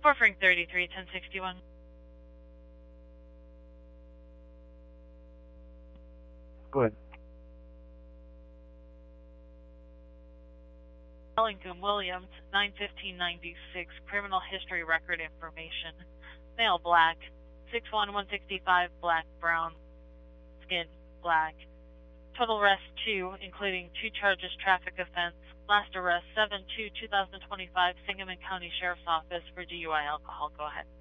For Frank 33, 1061. Go ahead. Ellington Williams, 91596, criminal history record information. Male, black. 6'1", 165, black, brown, skin, black. Total arrest 2, including 2 charges traffic offense. Last arrest 7/2/2025, Sangamon County Sheriff's Office for DUI alcohol. Go ahead.